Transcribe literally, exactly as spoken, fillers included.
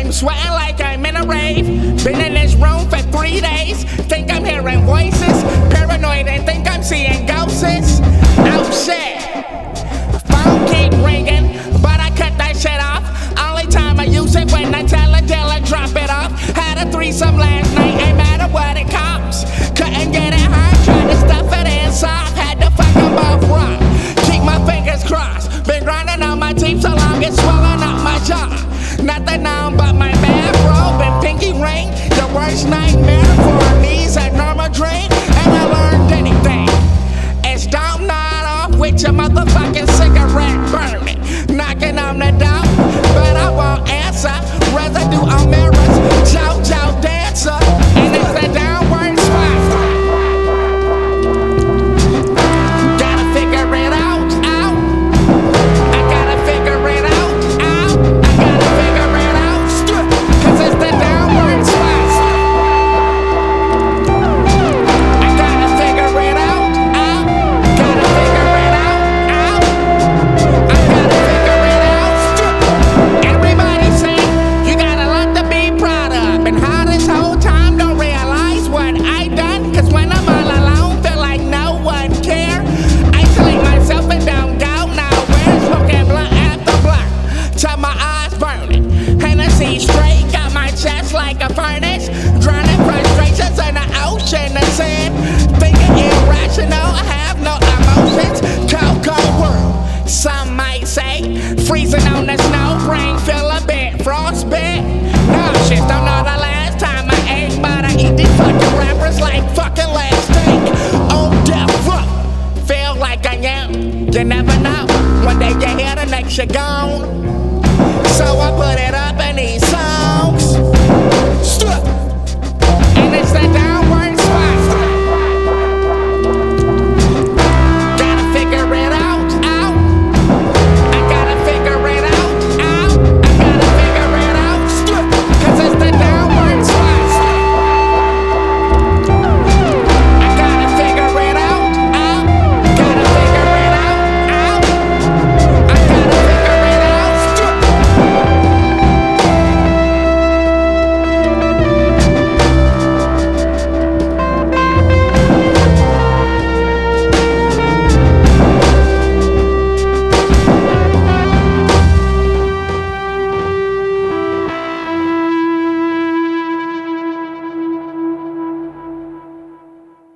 I'm sweating like I'm in a rave. Been in this room for three days. Think I'm hearing voices. Paranoid and think I'm seeing ghosts. Oh shit. Phone keep ringing, but I cut that shit off. Only time I use it when I tell a dealer drop it off. Had a threesome last night, ain't matter what it costs. Couldn't get it hard, tried to stuff it in soft. Had to fuck them both raw. Keep my fingers crossed. Been grinding on my teeth so long it's swelling up my jaw. Nothing on but my bathrobe and pinky ring. The worst nightmare for me is a normal dream. And I learned anything. It's don't nod off with your motherfucking cigarette burning. Knocking on the door, but I won't answer. Residue on mirrors, JoJo dancer. And it's the downward spiral. Gotta figure it out, out. I gotta figure it out, out. I gotta figure it out, st- cause it's the downward spiral. I gotta figure it out, out. Gotta figure it out, out. I gotta figure it out, st- Everybody say you got a lot to be proud of. And how this whole time don't realize what I done. Cause when I'm all alone, feel like no one care. Isolate myself and don't go nowhere. Smoking blunt after blunt till my eyes burning. Hennessy straight, got my chest like a furnace. Drowning frustrations in the ocean of sin. Thinking irrational, I have no emotions. Cold, cold world, some might say. Freezing on the snow, brain feel a bit frostbit. Nauseous, don't know the last time I ate, but I eat these fucking rappers like fucking last steak. On death row, feel like I am. You never know, one day you're here, the next you're gone.